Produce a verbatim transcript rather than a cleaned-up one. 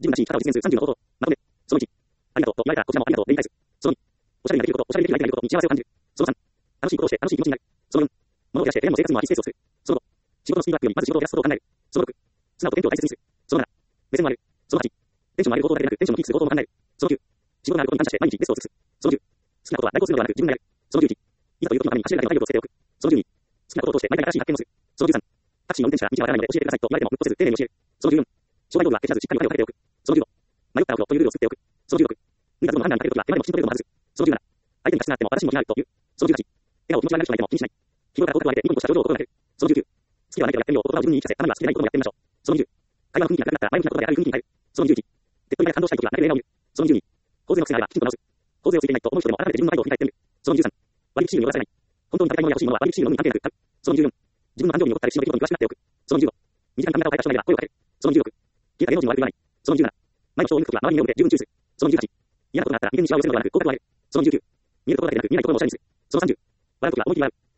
自分らしい生き方を実現するさんじゅうの方法。まとめ。そのいち。ありがとうと言われたらこちらもありがとうで理解する。そのに。おしゃれになできること、おしゃれにできる相手がいることに幸せを感じる。そのさん。楽しいことをして楽しい気持ちになる。そのよん。物を増やして部屋の生活にもアシステンスをする。そのご。仕事のスピードアップよりまず仕事を減らすことを考える。そのろく。素直と謙虚を大切にする。そのなな。目線を上げる。そのはち。テンションを上げる行動だけでなくテンションをキープする行動も考える。そのきゅう。仕事があることに感謝して毎日ベストを尽くす。そのじゅう。好きなことは代行するのではなく自分がやる。そのじゅういち。いざという時のために走れるだけの体力をつけておく。そのじゅうに。好きなことを通して毎回新しい発見をする。そのじゅうさん。タクシーの運転手が道がわからないので教えてくださいと言われても鬱とせず丁寧に教える。そのじゅうよん。障害道具は蹴らずしっかり分けをかけておく。そのじゅうご。迷ったらお風呂というルールを作っておく。そのじゅうろく。脱いだズボンのハンガーにかけるときは手前でもきちんとベルトを外す。そのじゅうなな。相手に過失があっても私にも気があるという。そのじゅうはち。笑顔気持ち悪い人がいても気にしない。日頃から頭を上げてニコニコした表情を心がける。そのじゅうきゅう。好きは何かをやってみよう。言葉を自分に言い聞かせ、たまには好きでないこともやってみましょう。そのにじゅう。会話の雰囲気が暗くなったら前向きなことで明るい雰囲気に変える。そのにじゅういち。手っ取り早く感動したいときは泣ける映画を見る。そのにじゅうに。洪水の癖があればきちんと直す。洪水をついていないと思う人でも改めて自分の態度を振り返ってみる。そのにじゅうさん。割引シールに逃されない。本当に食べたいものや欲しいものは割引シールのみに関係なく買う。そのにじゅうよん。自分の誕生日に残った歴史の出来事に詳しくなっておく。そのにじゅうご。身近に考え方を変えた人がいれば声をかける。そのにじゅうろく。消えた芸能人は悪く言わない。そのにじゅうなな。前の人を見るときは周りに目を向け十分注意する。そのにじゅうはち。嫌なことがあったら未然にしわを寄せるのではなく、合格を上げる。そのにじゅうきゅう。見えるところだけでなく見えないところもおしゃれにする。そのさんじゅう。笑うときは思い切り笑う。